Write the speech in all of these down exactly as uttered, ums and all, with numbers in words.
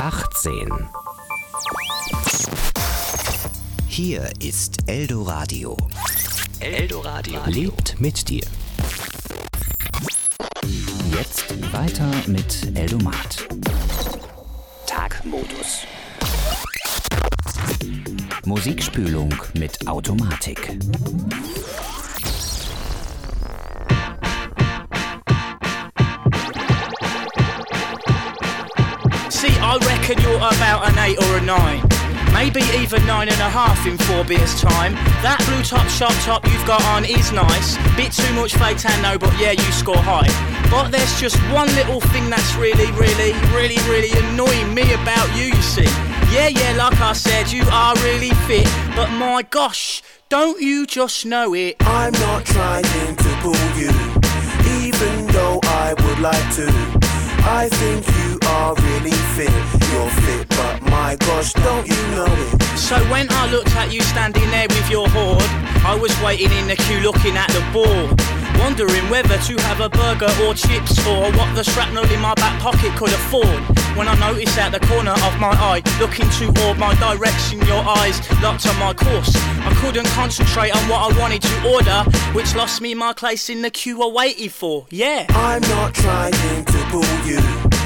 achtzehn. Hier ist Eldoradio. Eldoradio lebt mit dir. Jetzt weiter mit Eldomat. Tagmodus. Musikspülung mit Automatik. See, I reckon you're about an eight or a nine. Maybe even nine and a half in four beers time. That blue top sharp top you've got on is nice. Bit too much fake tan though, but yeah, you score high. But there's just one little thing that's really, really, really, really annoying me about you, you see. Yeah, yeah, like I said, you are really fit. But my gosh, don't you just know it? I'm not trying to pull you, even though I would like to. I think you are really fit. You're fit, but my gosh, don't you know it? So when I looked at you standing there with your hoard, I was waiting in the queue looking at the board, wondering whether to have a burger or chips or what the shrapnel in my back pocket could afford. When I noticed at the corner of my eye, looking toward my direction, your eyes locked on my course. I couldn't concentrate on what I wanted to order, which lost me my place in the queue I waited for, yeah. I'm not trying to pull you,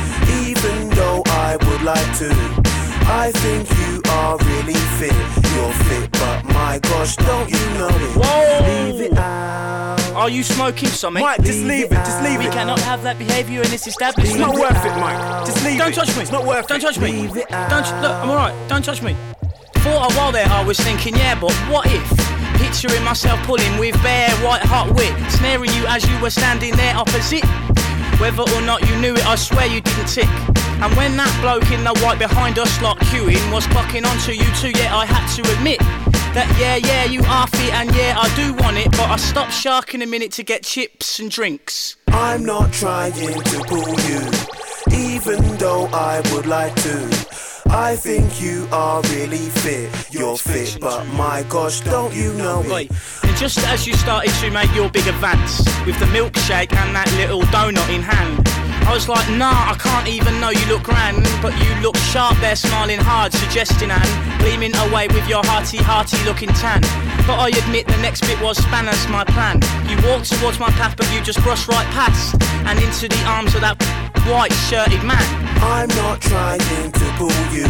even though I would like to. I think you are really fit. You're fit, but my gosh, don't you know it? Whoa! Leave it out. Are you smoking something? Mike, just leave it, just leave We it. cannot have that behaviour in this establishment. It's not worth it, Mike. Just leave Don't it. touch me. It's not worth Don't it. touch me. Leave it Don't look, I'm alright. Don't touch me. For a while there I was thinking, yeah, but what if? Picturing myself pulling with bare white hot wit, snaring you as you were standing there opposite. Whether or not you knew it, I swear you didn't tick. And when that bloke in the white behind us lot queuing was clocking onto you too, yeah, I had to admit that yeah, yeah, you are fit and yeah, I do want it, but I stopped sharking a minute to get chips and drinks. I'm not trying to pull you, even though I would like to. I think you are really fit. You're fit, but my gosh, don't you know it? Oi. And just as you started to make your big advance with the milkshake and that little donut in hand, I was like, nah, I can't even know you look grand. But you look sharp there, smiling hard, suggesting and gleaming away with your hearty, hearty looking tan. But I admit the next bit was spanners my plan. You walked towards my path, but you just brushed right past and into the arms of that white shirted man. I'm not trying to pull you,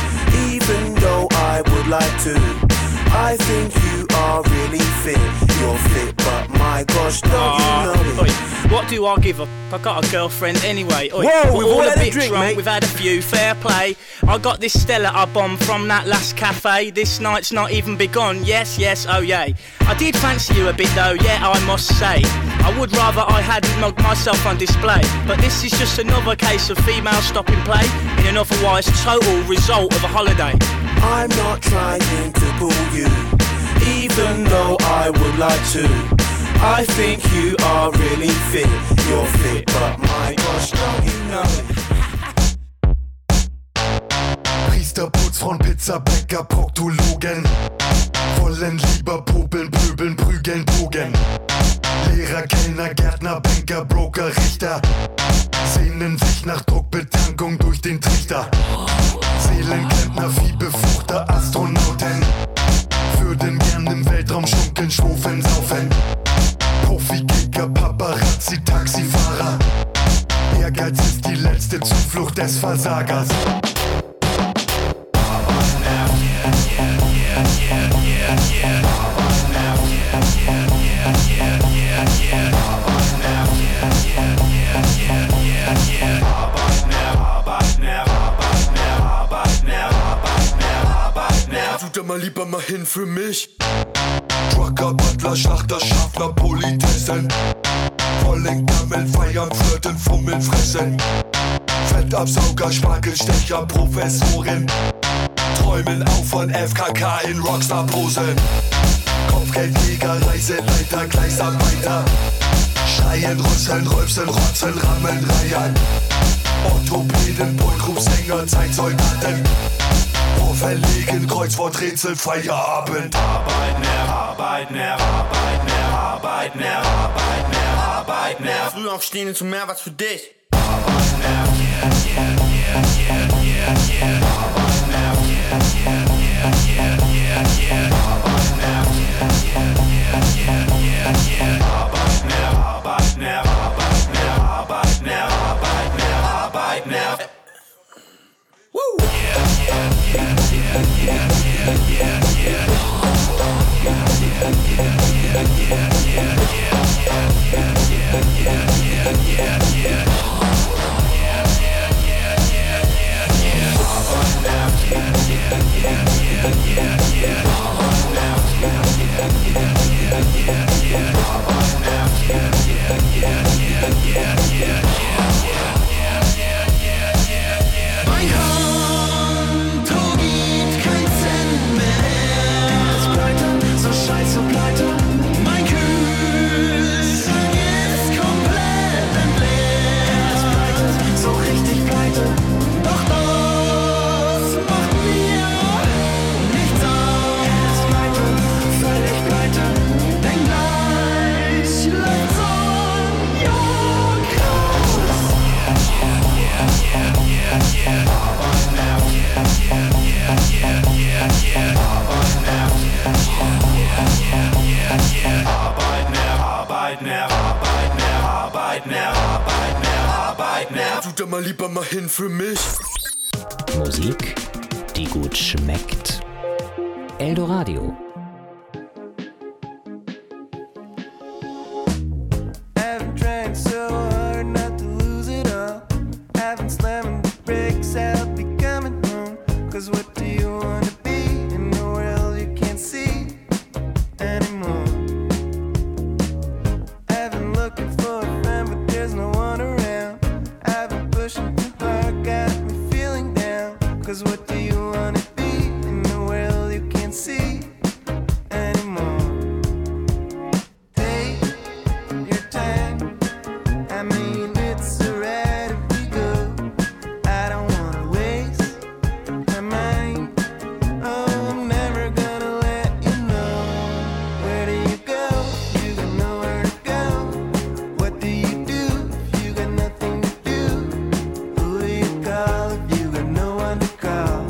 even though I would like to. I think you are really fit. You're fit, but my gosh, don't uh, you know it? Oi. What do I give a f- I got a girlfriend anyway. Oi. Whoa, We're we've all all a had a bit drink, drunk, mate. we've had a few, fair play. I got this Stella I bombed from that last cafe. This night's not even begun, yes, yes, oh yay. I did fancy you a bit though, yeah, I must say. I would rather I hadn't mugged myself on display. But this is just another case of female stopping play in an otherwise total result of a holiday. I'm not trying to pull you, even though I would like to. I think you are really fit. You're fit, but my gosh, don't you know it? Priester, Putzfrauen, Pizzabäcker, Proktologen wollen lieber popeln, pöbeln, prügeln, bogen. Lehrer, Kellner, Gärtner, Banker, Broker, Richter sehnen sich nach Druckbetankung durch den Trichter. Seelenklempner, Viehbefruchter, Astronauten würden gern im Weltraum schunkeln, schwufeln, saufen. Profi-Kicker, Paparazzi, Taxifahrer. Ehrgeiz ist die letzte Zuflucht des Versagers. Tut da mal lieber mal hin für mich. Trucker, Butler, Schlachter, Schaffner, Politessen wollen gammeln, feiern, flirten, fummeln, fressen. Fettabsauger, Spargelstecher, Professorin träumen auch von F K K in Rockstar-Posen. Kopfgeldjäger, Reiseleiter, Gleisarbeiter schreien, rüsseln, rülpsen, rotzen, rammeln, reiern. Orthopäden, Boygroup-Sänger, Zeitsoldaten verlegen, Kreuzworträtsel, Feierabend. Arbeit, Nerv, Arbeit, Nerv, Arbeit, Nerv, Arbeit, Nerv, Arbeit, Nerv, Arbeit, Nerv. Früh aufstehen ist mehr was für dich. Arbeit, Nerv, yeah, yeah, yeah, yeah, yeah, Mal lieber mal hin für mich. Musik, die gut schmeckt. Eldoradio. Call if you got no one to call.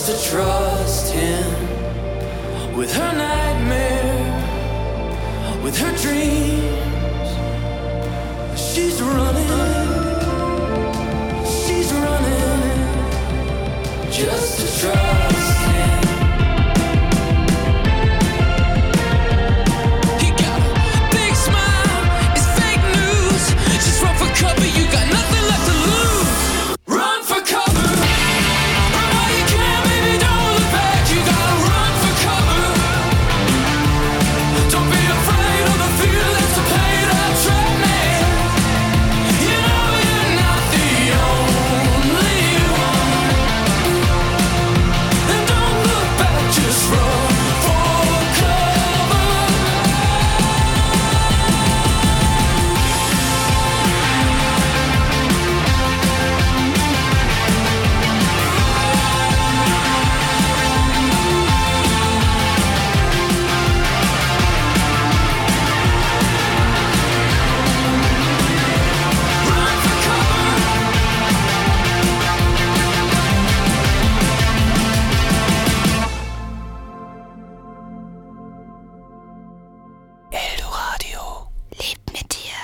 to trust him with her nightmare, with her dreams. She's running, she's running just to trust him. He got a big smile, it's fake news. Just run for cover, you got nothing left to lose. Run for cover. Run while you can, baby, don't look back. You gotta run for cover. Don't be afraid of the feelings, the pain that trap me. You know you're not the only one. And don't look back, just run for cover. Run for cover. Eldoradio. Lebt mit dir.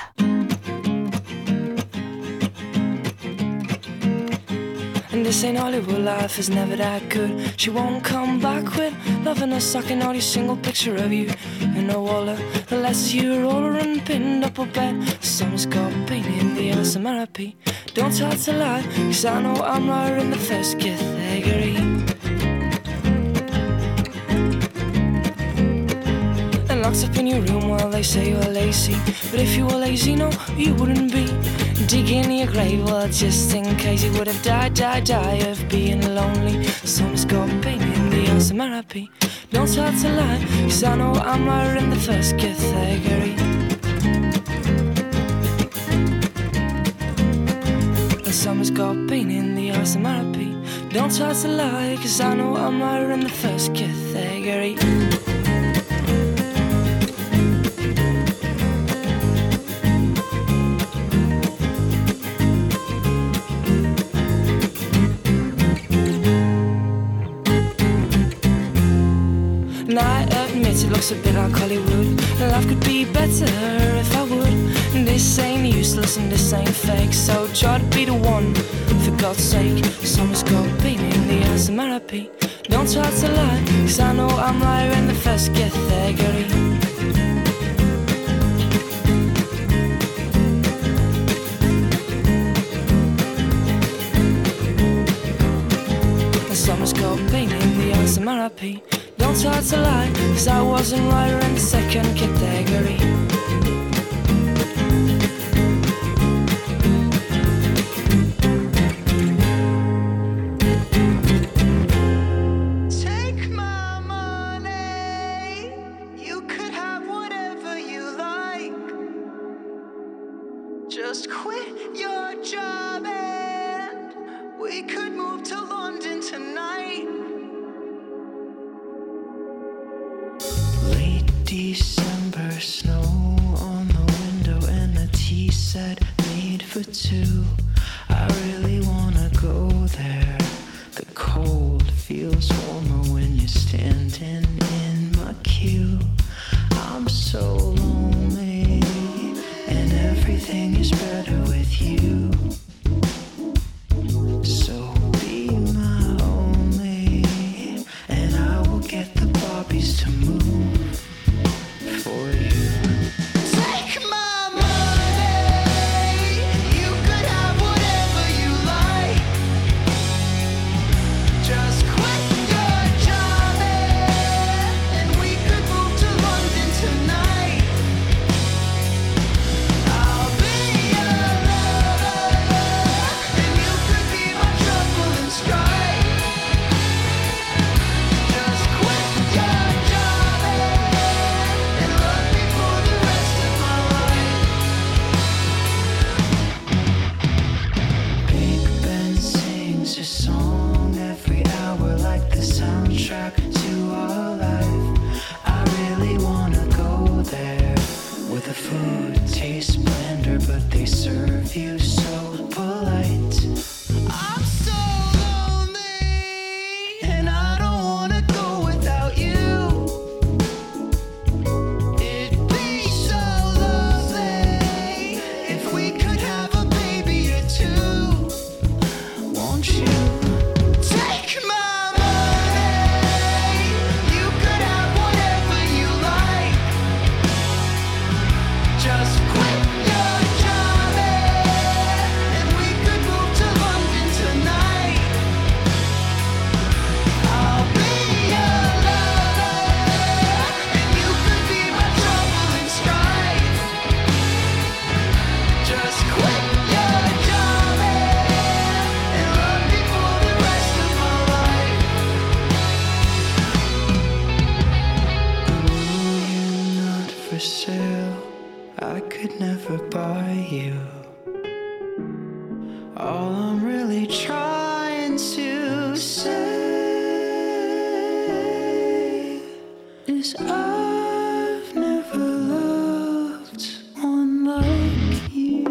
And this ain't Hollywood, life is never that good. She won't come back with loving a sucking all your single picture of you in her wallet. The letters you roll her and pinned up her bed. Someone's got pain in the ass of therapy. Don't try to lie, cause I know I'm right in the first category. And locked up in your room while they say you're lazy. But if you were lazy, no, you wouldn't be digging your grave. Well, just in case you would have died, died, died of being lonely. Someone's got pain in the ass of therapy. Don't try to lie, cause I know I'm right in the first category. And someone's got pain in the ass of therapy. Don't try to lie, cause I know I'm right in the first category. And I admit it looks a bit like Hollywood. Life could be better if I would. And this ain't useless and this ain't fake. So try to be the one, for God's sake. Someone's got pain in the ass of therapy. Don't try to lie, cause I know I'm right in the first category. And someone's got pain in the ass of therapy. Don't try to lie, cause I wasn't right in the second category. Take my money, you could have whatever you like. Just quit your job and we could move to London tonight. December snow on the window and a tea set made for two. I really wanna go there. The cold feels warmer when you're standing in my queue. I'm so lonely and everything is better with you. So be my only and I will get the Barbies to move for you. Take my money, you could have whatever you like. Just quit your job and we could move to London tonight. I'll be your lover and you could be my trouble and strife. Just quit your job and love me for the rest of my life. Big Ben sings a song every hour like the soundtrack to our life. I really wanna go there where the food tastes blender but they serve you so polite. I'm so lonely and I I could never buy you. All I'm really trying to say is I've never loved one like you.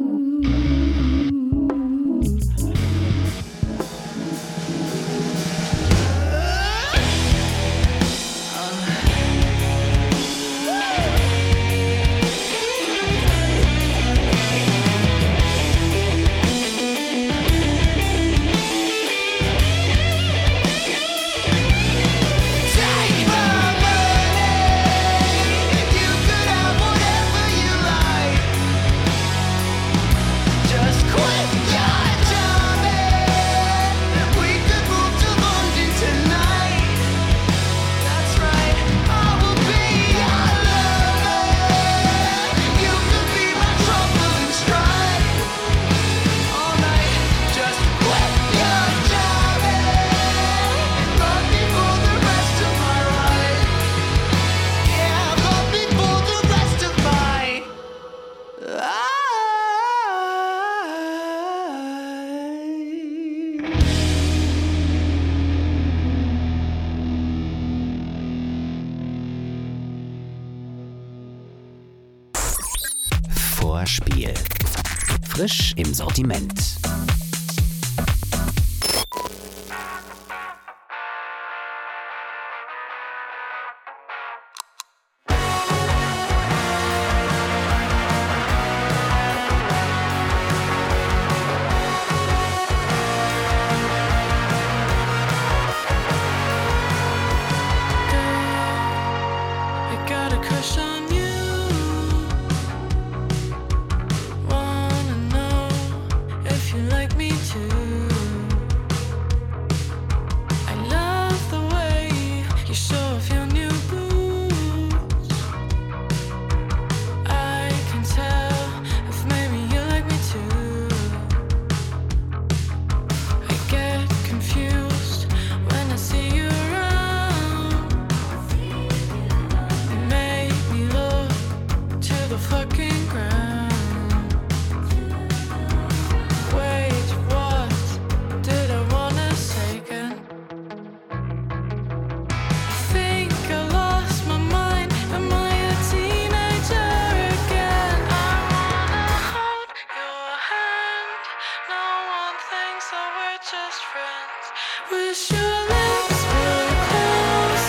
Vorspiel. Frisch im Sortiment.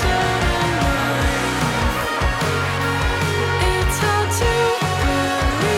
It's hard to believe.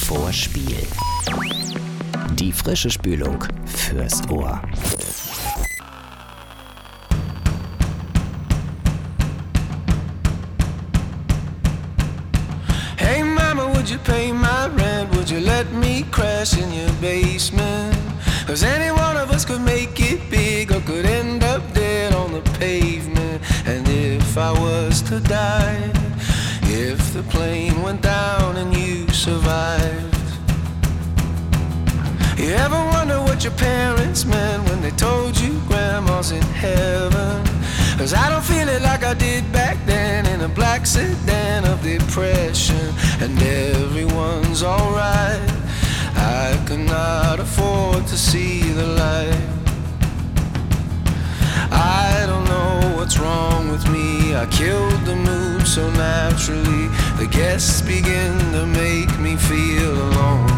vor Spiel. Die frische Spülung fürs Ohr. Hey mama, would you pay my rent? Would you let me crash in your basement? Cause any one of us could make it big or could end up dead on the pavement. And if I was to die, if the plane went down and you survived, you ever wonder what your parents meant when they told you grandma's in heaven? Cause I don't feel it like I did back then in a black sedan of depression. And everyone's alright, I could not afford to see the light. I don't know what's wrong with me, I killed the mood so naturally. The guests begin to make me feel alone.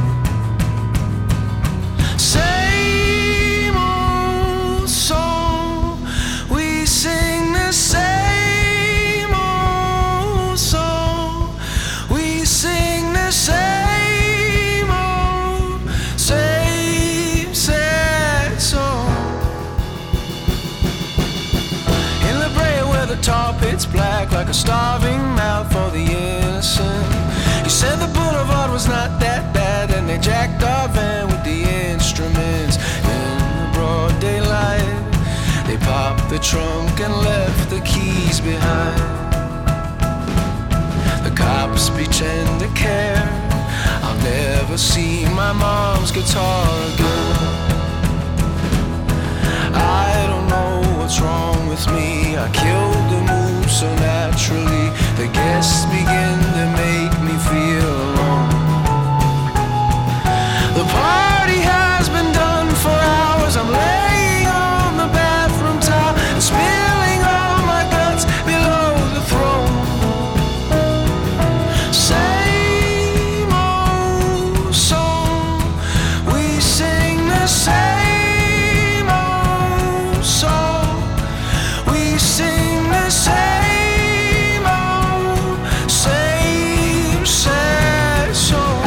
Same old song, we sing the same old song, we sing the same old, same sad song. In La Brea where the tar pit's black like a starving mouth for the innocent. You said the boulevard was not that bad, and they jacked our van with the instruments. In the broad daylight, they popped the trunk and left the keys behind. The cops pretend to care, I'll never see my mom's guitar again. I don't know what's wrong with me, I killed the mood so naturally. The guests begin to make me feel alone. The party has been done for hours, I'm laying on the bathroom towel and spilling all my guts below the throne. Same old song, we sing the same old song, we sing the same old, same sad song.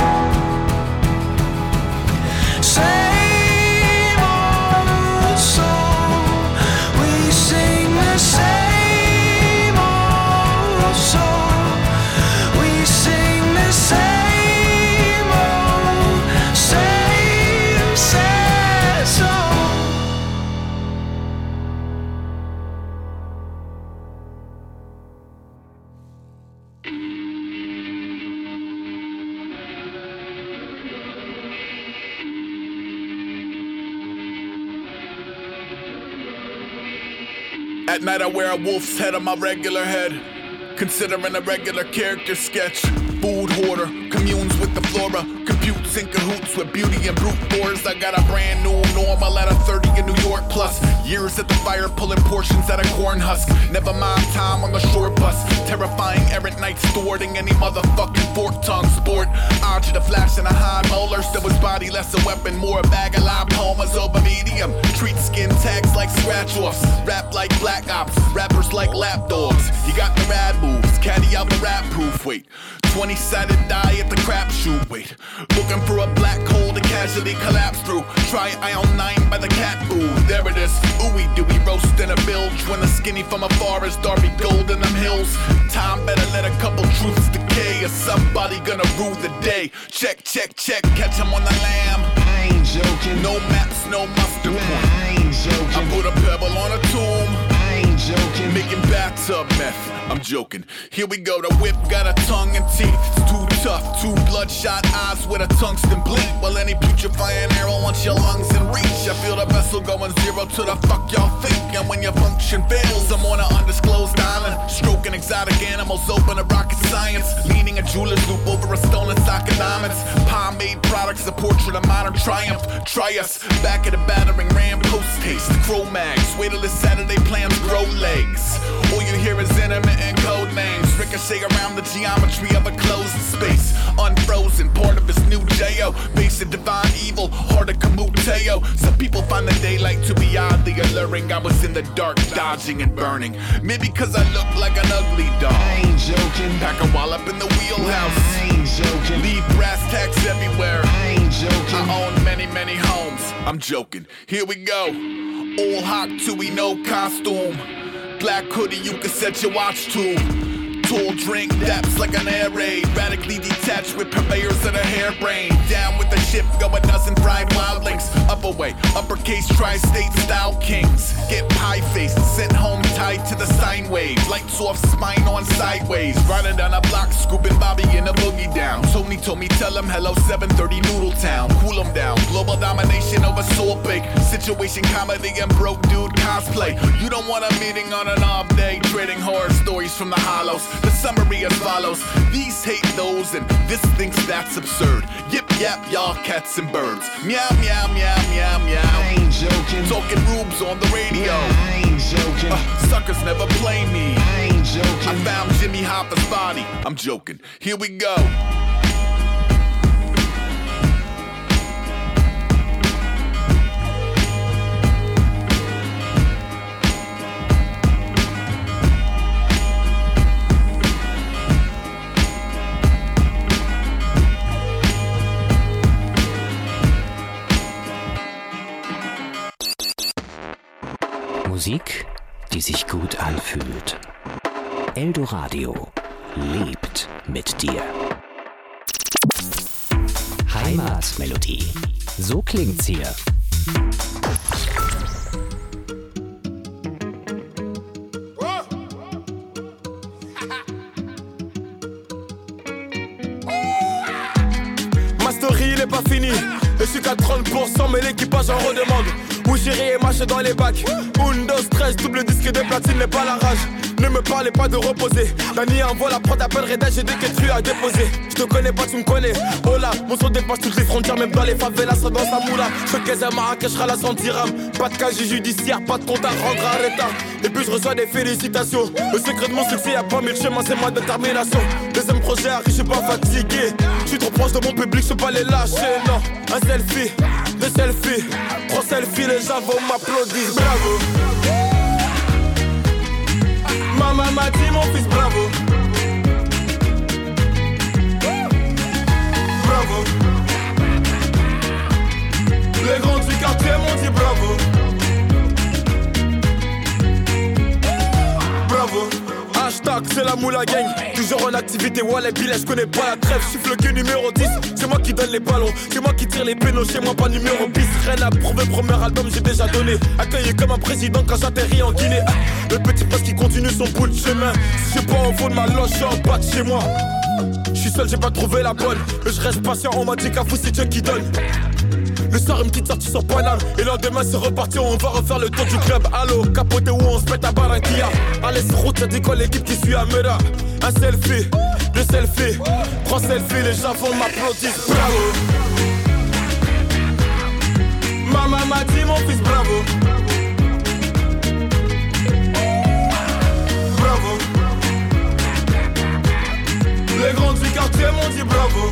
Same old song, we sing the same old song, we sing the same old, same sad song. At night I wear a wolf's head on my regular head, considering a regular character sketch. Food hoarder, communes with the flora, computes in cahoots with beauty and brute force. I got a brand new normal at a thirty in New York plus. Years at the fire pulling portions out of corn husk. Never mind time on the short bus. Terrifying errant nights thwarting any motherfucking fork tongue sport. Arch the flash and a high molar. Still his body less a weapon, more a bag of lipomas over medium. Treat skin tags like scratch offs. Rap like black ops, rappers like lap dogs. You got the rad moves, caddy out the rap proof. Wait, twenty-sided die at the crap shoot. Wait, looking for a black hole to casually collapse through. Try ion nine by the cat food. There it is, ooey dooey roasting a bilge. When the skinny from afar is Darby Gold in them hills. Time better let a couple truths decay, or somebody gonna rule the day. Check, check, check, catch him on the lamb. I ain't joking, No maps, no mustard nah, point. I ain't joking, I put a pebble on a tomb, I ain't joking. making bathtub meth. I'm joking. Here we go. The whip got a tongue and teeth. It's too tough. Two bloodshot eyes with a tungsten bleed. Well, any putrefying arrow wants your lungs in reach. I feel the vessel going zero to the fuck y'all think. And when your function fails, I'm on an undisclosed island, stroking exotic animals, open to rocket science. Leaning a jeweler's loop over a stolen sock of diamonds. Palm-made products, a portrait of modern triumph. Try us. Back at a battering ram, post taste. Crow mags. Wait till this Saturday plans grow legs. All you hear is intermittent code names. Ricochet around the geometry of a closed space. Unfrozen, part of his new J O. Base of divine evil, heart of Kamuteo. Some people find the daylight to be oddly alluring. I was in the dark, dodging and burning. Maybe cause I look like an ugly dog. I ain't joking. Pack a wall up in the wheelhouse. I ain't joking. Leave brass tacks everywhere. I'm joking. Here we go. All hot till we no costume. Black hoodie, you can set your watch to. Tall drink, daps like an air raid. Radically detached with purveyors of the hairbrain. Down with the ship, going dozen fried wildlings. Up away, uppercase tri-state style kings. Get pie-faced, sent home tied to the sine wave. Lights off, spine on sideways. Riding down a block, scooping Bobby in a boogie down. Tony told me tell him hello, seven thirty Noodle Town. Cool him down, global domination over Salt Bake. Situation comedy and broke dude cosplay. You don't want a meeting on an off day. Trading horror stories from the hollows. The summary as follows. These hate those and this thinks that's absurd. Yip yap y'all cats and birds. Meow meow meow meow meow. I ain't joking. Talking rubes on the radio. I ain't joking. Uh, suckers never play me. I ain't joking. I found Jimmy Hoffa's body. I'm joking. Here we go. Musik, die sich gut anfühlt. Eldoradio lebt mit dir. Heimatmelodie. So klingt's hier. Ma story il est pas fini. Je suis qu'à trente pour cent mais l'équipage en redemande. Où j'irai et marche dans les bacs. Windows treize, double disque de platine n'est pas la rage. Ne me parlez pas de reposer. Dani envoie la prod, appellerai d'âge dès que tu as déposé. Je te connais pas, tu me connais. Oh là, mon son dépasse toutes les frontières, même dans les favelas, dans sa moula. Je fais à Marrakech, la cent dirhams. Pas de casier judiciaire, pas de compte à rendre à l'état. Et puis je reçois des félicitations. Le secret de mon succès, y'a pas mille chemins, c'est ma détermination. Deuxième projet arrive, je suis pas fatigué. Je suis trop proche de mon public, je peux pas les lâcher, non. Un selfie, deux selfies, trois selfies, les gens vont m'applaudir, bravo. Maman m'a dit mon fils bravo. Bravo. Les grands du quartier m'ont dit bravo. Bravo. Hashtag c'est la moula gang. Toujours en activité, ouais les billets, je connais pas la trêve. Je suis floqué numéro dix, c'est moi qui donne les ballons. C'est moi qui tire les pénaux, chez moi pas numéro bis. Rien à prouver, premier album j'ai déjà donné. Accueilli comme un président quand j'atterris en Guinée. Le petit prince qui continue son bout de chemin. Si j'ai pas en fond de ma loge, je suis en bas de chez moi. Je suis seul, j'ai pas trouvé la bonne. Mais je reste patient, on m'a dit qu'à vous c'est Dieu qui donne. Le soir une petite sortie sur Paname. Et le lendemain c'est reparti, on va refaire le tour du club. Allo, capoté où on se met à Barranquilla. Allez sur route, ça dit quoi l'équipe qui suit à Mera. Un selfie, deux selfies, trois selfies, les gens vont m'applaudir. Bravo. Maman m'a dit mon fils bravo. Bravo. Les grands du quartier m'ont dit bravo.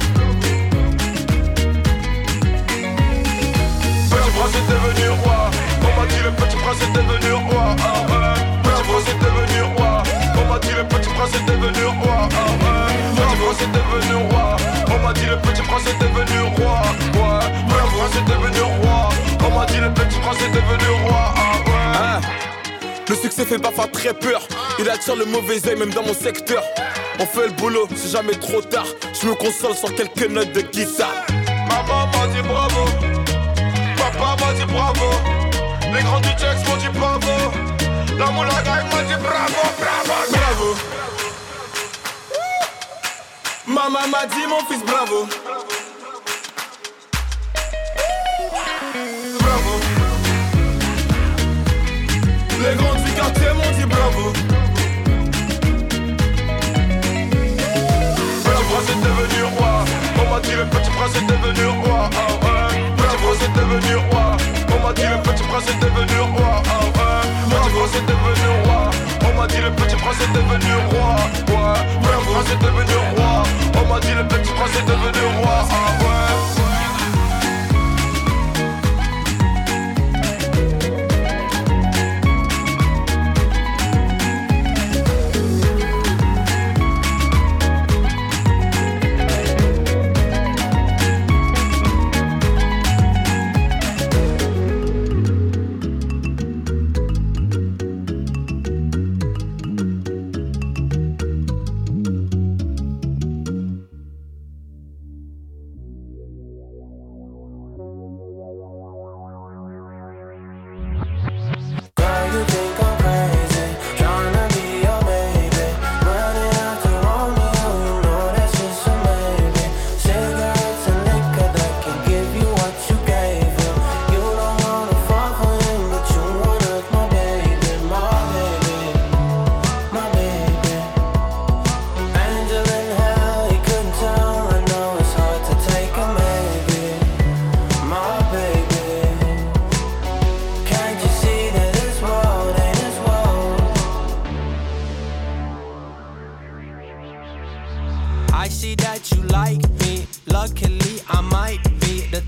Petit prince est devenu roi. On m'a dit le petit prince est devenu roi. Ah ouais. Petit prince est devenu roi. On m'a dit le petit prince est devenu roi. Ah ouais. Petit prince est devenu roi. On m'a dit le petit prince est devenu roi. Ouais. Petit prince est devenu roi. On m'a dit le petit prince est devenu roi. Ah ouais. Le succès fait parfois très peur. Il attire le mauvais œil même dans mon secteur. On fait le boulot, c'est jamais trop tard. Je me console sur quelques notes de guitare. Maman m'a dit bravo. Papa m'a dit bravo. Les grands du Jax m'ont dit bravo. La moula gang m'a dit bravo, bravo, bravo. Maman m'a dit mon fils bravo. Bravo. Les grands du quartier m'ont dit bravo. Petit prince est devenu roi. On m'a dit le petit prince est devenu roi. Ah ouais. Petit prince est devenu roi. On m'a dit le petit prince est devenu roi. Ah ouais. Petit prince est devenu roi. On m'a dit le petit prince est devenu roi. Ouais. Petit prince est devenu roi. On m'a dit le petit prince est devenu roi. Ah ouais.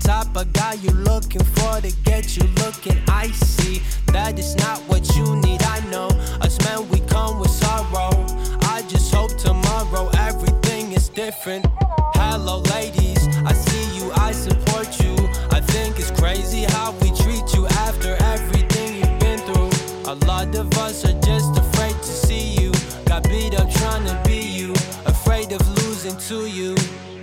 type of guy you're looking for to get you looking icy. That is not what you need, I know. Us men, we come with sorrow. I just hope tomorrow everything is different. Hello ladies, I see you, I support you. I think it's crazy how we treat you after everything you've been through. A lot of us are just afraid to see you. Got beat up trying to be you, afraid of losing to you.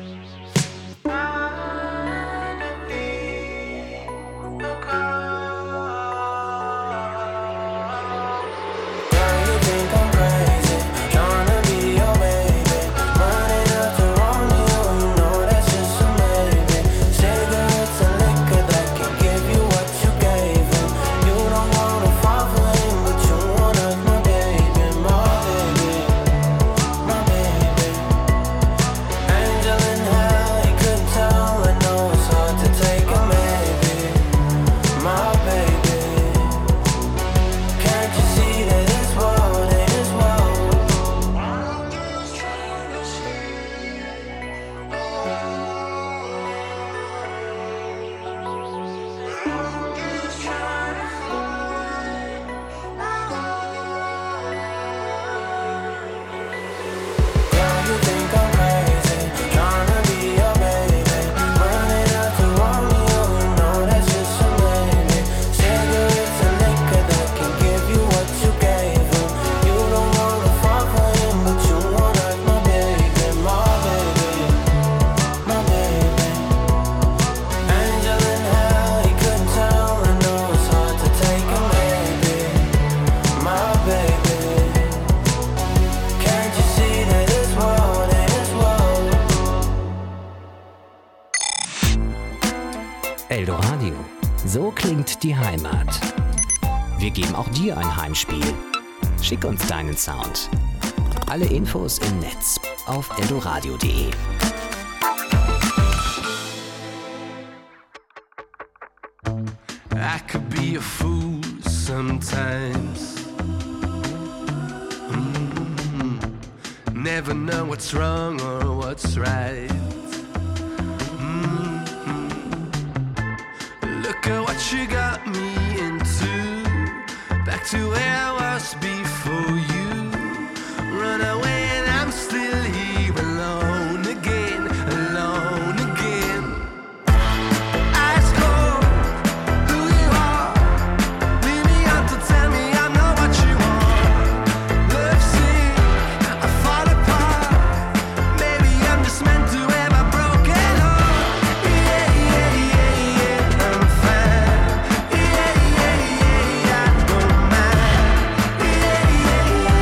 Eldoradio. So klingt die Heimat. Wir geben auch dir ein Heimspiel. Schick uns deinen Sound. Alle Infos im Netz auf eldoradio punkt de. I could be a fool sometimes. Mm-hmm. Never know what's wrong or what's right. Mm-hmm. Look at what you got me into. Back to where I was before you. Run away and I'm still here alone again, alone again. Ice cold. Yeah.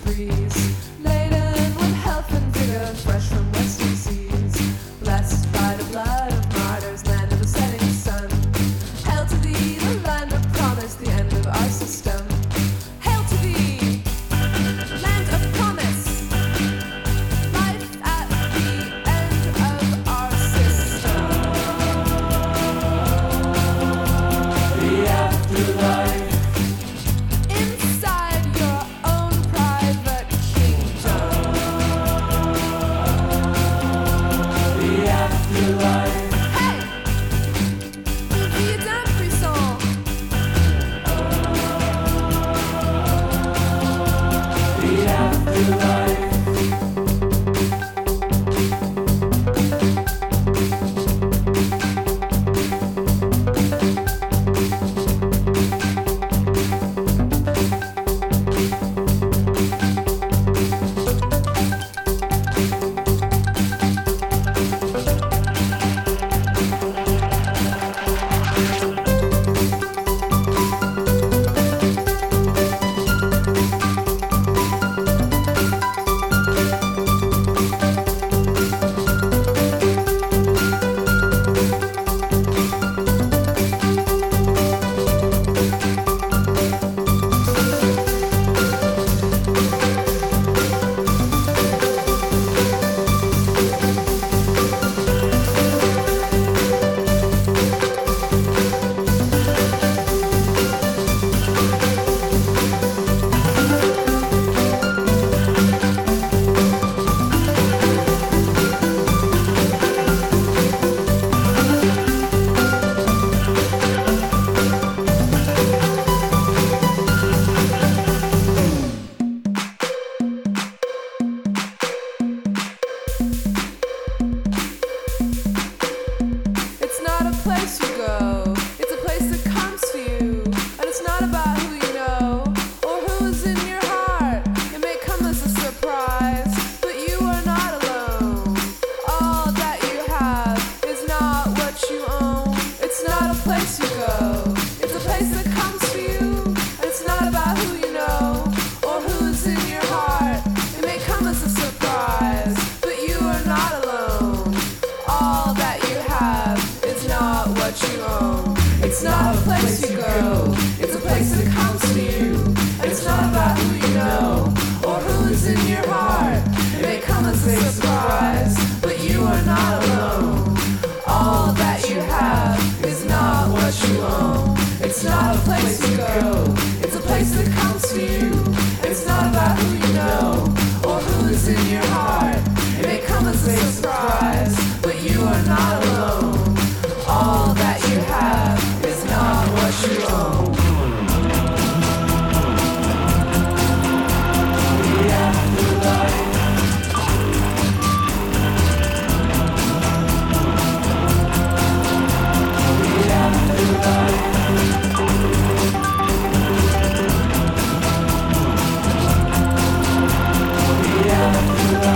breeze, laden with health and vigor, fresh from western seas, blessed by the blood of martyrs, land of the setting sun. Hail to thee, the land of promise, the end of our system. Hail to thee, land of promise, life at the end of our system. The afterlife. Inside your own private kingdom. The afterlife. Hey! Vie d'un frisson. The afterlife. It's not a place you go, it's a place that comes to you. And it's not about who you know or who's in your heart. It may come as a surprise, but you are not alone. All that you have is not what you own. It's not a place you go, it's a place that comes to you. And it's not about who you know or who's in your heart. It may come as a surprise, but you are not alone. All that you have is not what you own. It's not a place you go, it's a place that comes to you. And it's not about who you know or who's in your heart. It may come as a surprise, but you are not alone. All that you have is not what you own. It's not a place you go, it's a place that comes to you. And it's not about who you know or who's in your heart. It may come as a surprise, but you are not alone. All that you have is not what you own. The afterlife. The afterlife. The afterlife.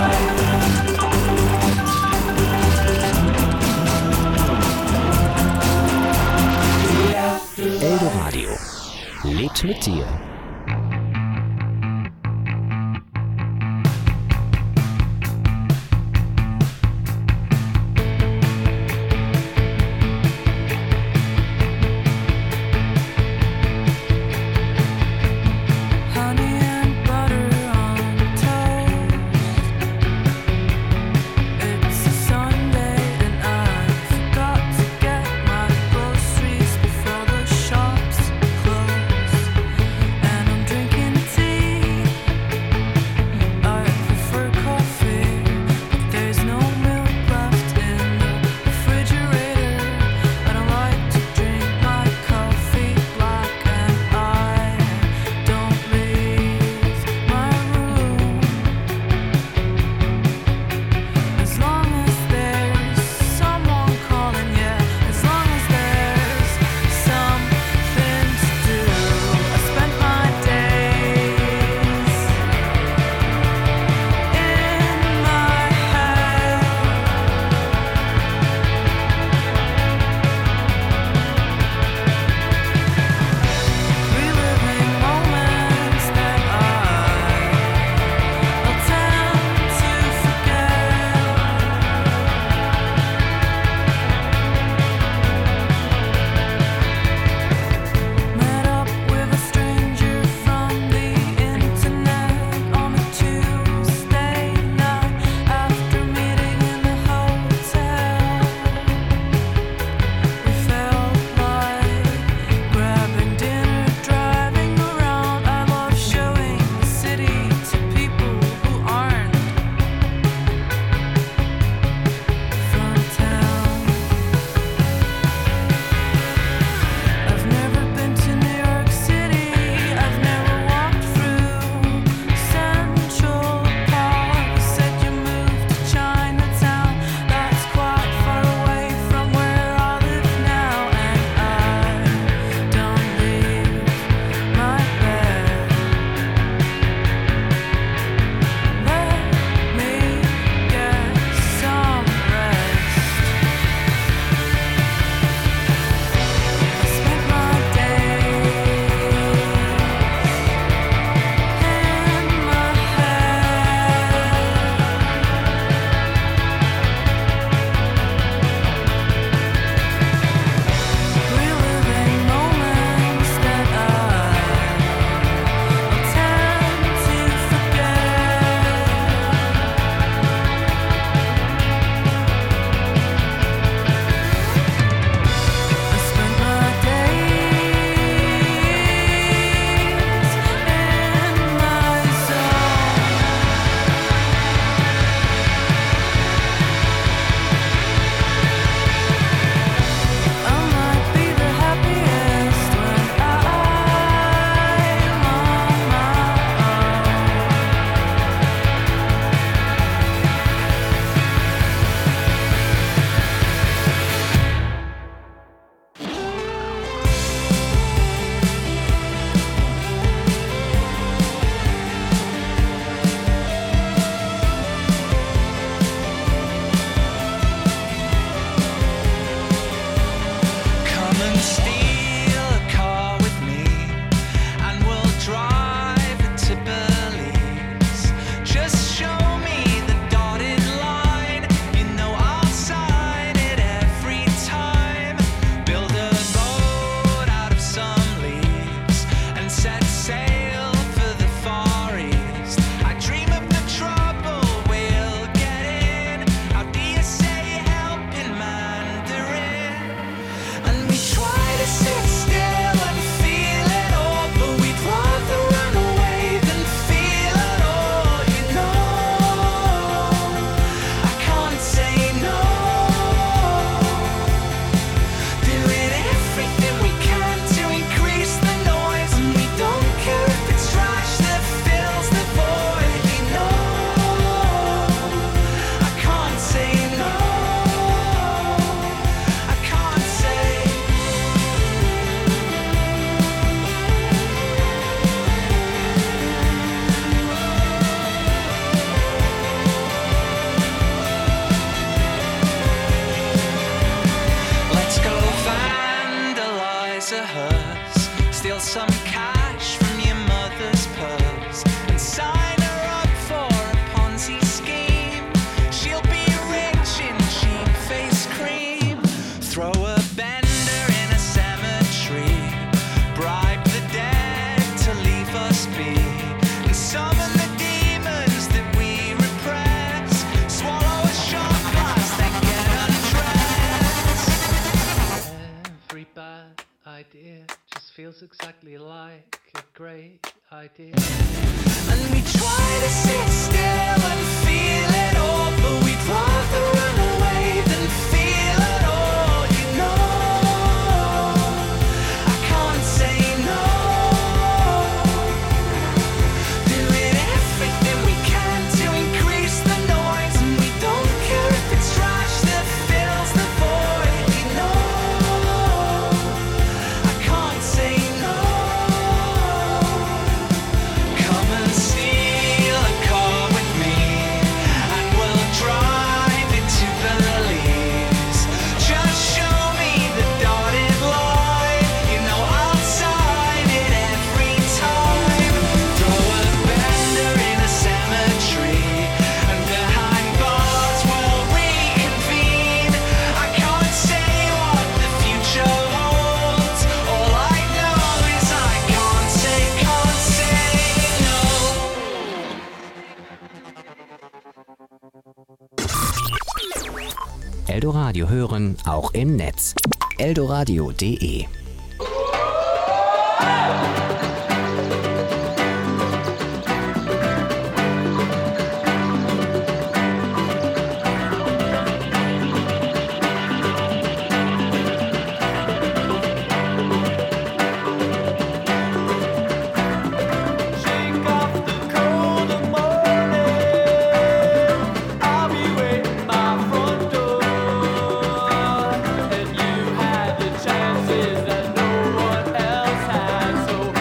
to Belize. Just show me the dotted line. You know I'll sign it every time. Build a boat out of some leaves and set sail for the Far East. I dream of the trouble we'll get in. How do you say help in Mandarin? And we try to sit still and feel it all, but we'd rather run away than feel it all, you know. I can't say no. Doing everything we can to increase the noise, and we don't care if it's trash that fills the void, you know. I can't say no. I can't say. Let's go vandalize a hearse, steal some cash from your mother's purse, and sign her up for a Ponzi scheme. She'll be rich in cheap face cream. Throw a bender in a cemetery, bribe the dead to leave us be, and summon the demons that we repress. Swallow a shot glass, then get undressed. Every bad idea just feels exactly like a great idea. And we try to sit still and feel it all, but we'd rather run away than feel it all, you know. I can't say no. Doing everything we can to increase the noise, and we don't care if it's trash that fills the void, you know. I can't say no. Come and steal a car with me, and we'll drive it to Belize. Just show me the dotted line. You know I'll sign it every time. Throw a bender in a cemetery, and behind bars we'll reconvene. I can't say what the future holds. All I know is I can't say, can't say no. Eldoradio hören, auch im Netz. eldoradio punkt de Shake off the cold of morning. I'll be waiting my front door, and you had your chances that no one else had. So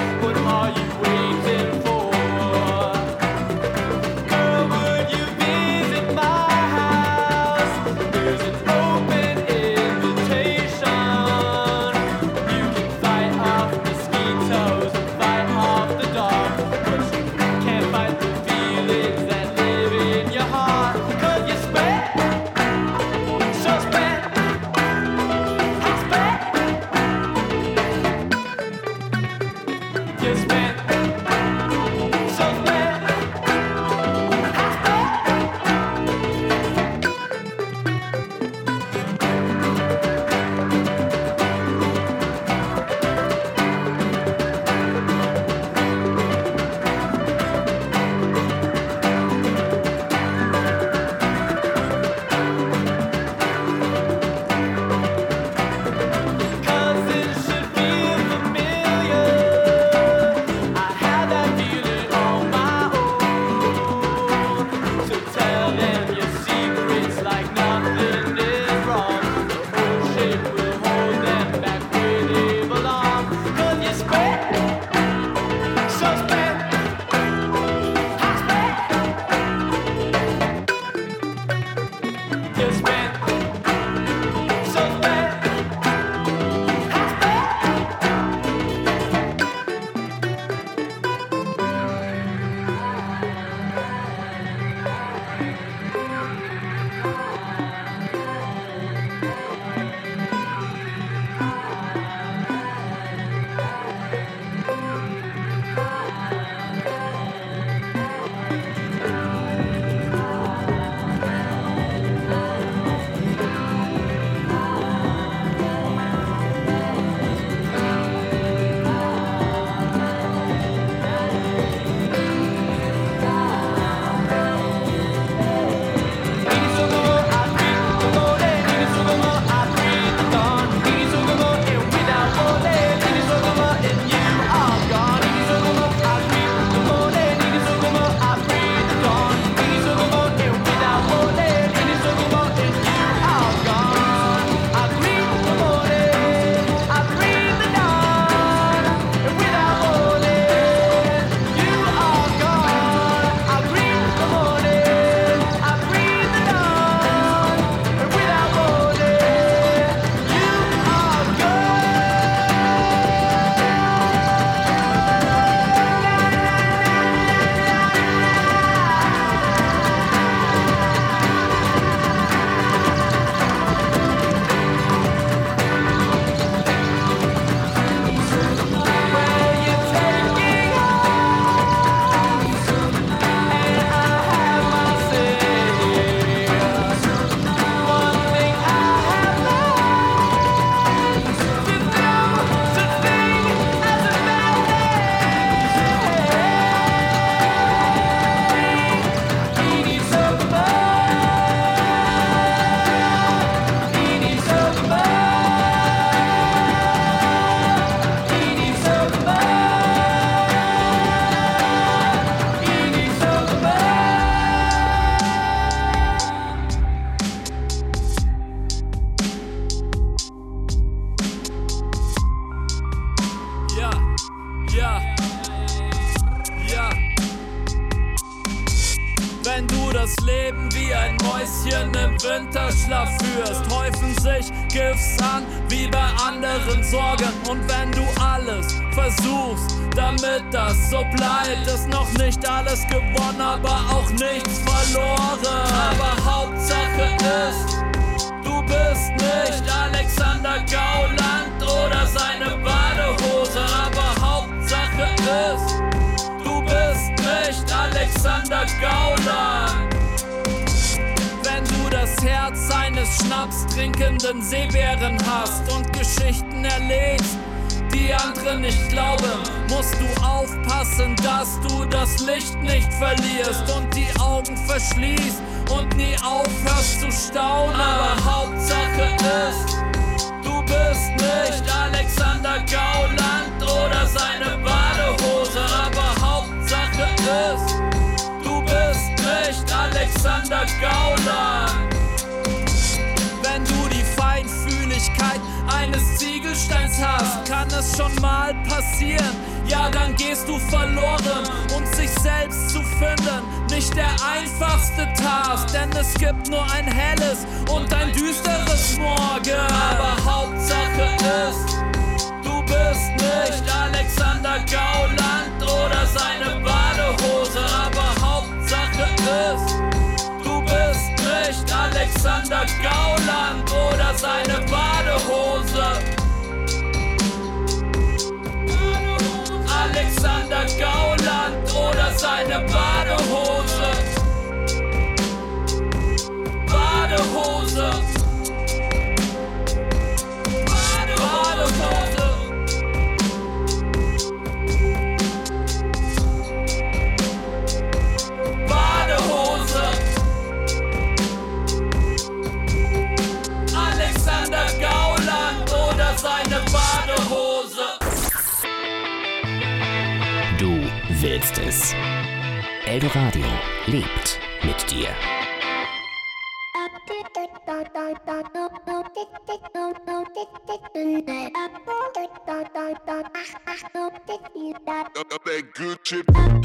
Wenn du das Leben wie ein Mäuschen im Winterschlaf führst, häufen sich Gifts an wie bei anderen Sorgen. Und wenn du alles versuchst, damit das so bleibt, ist noch nicht alles gewonnen, aber auch nichts verloren. Aber Hauptsache ist, du bist nicht Alexander Gauland oder seine Badehose. Aber Hauptsache ist, du bist nicht Alexander Gauland. Wenn du das Herz eines schnapstrinkenden Seebären hast und Geschichten erlebst, die andere nicht glauben, musst du aufpassen, dass du das Licht nicht verlierst und die Augen verschließt und nie aufhörst zu staunen. Aber Hauptsache ist, du bist nicht Alexander Gauland oder seine Badehose. Aber Hauptsache ist, du bist nicht Alexander Gauland. Wenn du die Feinfühligkeit eines Ziegelsteins hast, kann es schon mal passieren, ja dann gehst du verloren. Und sich selbst zu finden, nicht der einfachste Task, denn es gibt nur ein helles und ein düsteres Morgen. Aber Hauptsache ist, du bist nicht Alexander Gauland oder seine Badehose. Aber Hauptsache ist, du bist nicht Alexander Gauland oder seine Badehose. Alexander Gauland oder seine Badehose. Badehose. Badehose. Badehose. Alexander Gauland oder seine Badehose. Du willst es. Eldoradio lebt mit dir. That good shit.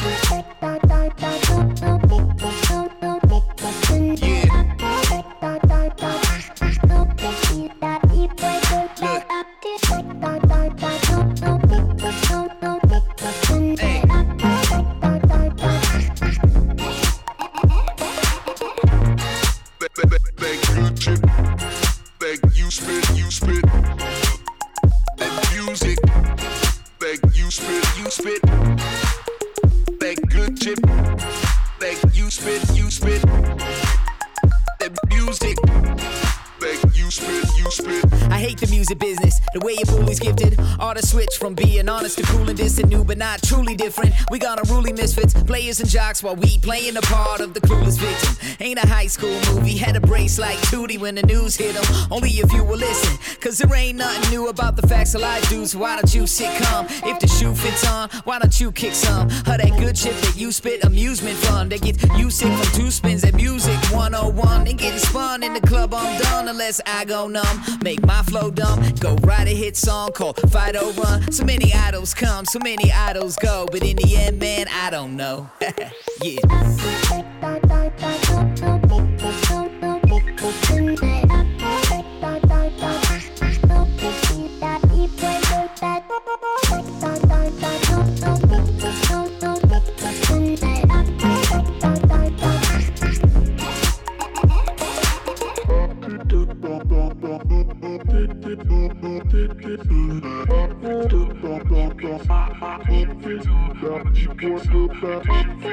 Switch from being honest to cool and distant, new but not truly different. We got unruly misfits, players and jocks while we playing the part of the clueless victim. Ain't a high school movie, had a brace like Tootie when the news hit them. Only if you will listen, cause there ain't nothing new about the facts of life, dudes. So why don't you sit calm? If the shoe fits on, why don't you kick some of that good shit that you spit? Amusement fun that gets you sick from two spins at music one oh one. And getting spun in the club, I'm done unless I go numb. Make my flow dumb, go write a hit song called Fight or Run. So many idols come, so many idols go, but in the end, man, I don't know. Yeah. You